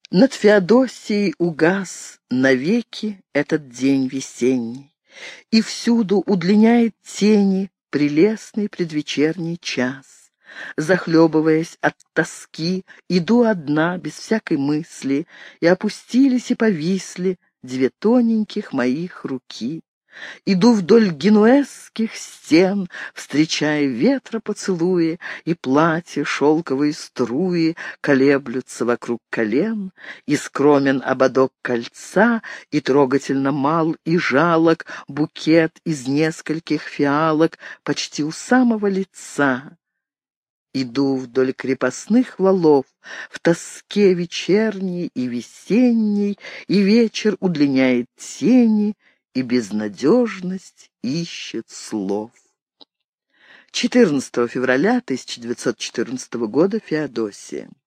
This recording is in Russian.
Над Феодосией угас навеки этот день весенний, и всюду удлиняет тени прелестный предвечерний час. Захлебываясь от тоски, иду одна, без всякой мысли, и опустились и повисли две тоненьких моих руки. Иду вдоль генуэзских стен, встречая ветра поцелуи, и платья шелковые струи колеблются вокруг колен, и скромен ободок кольца, и трогательно мал и жалок букет из нескольких фиалок почти у самого лица. Иду вдоль крепостных валов, в тоске вечерней и весенней, и вечер удлиняет тени, и безнадежность ищет слов. 14 февраля 1914 года, Феодосия.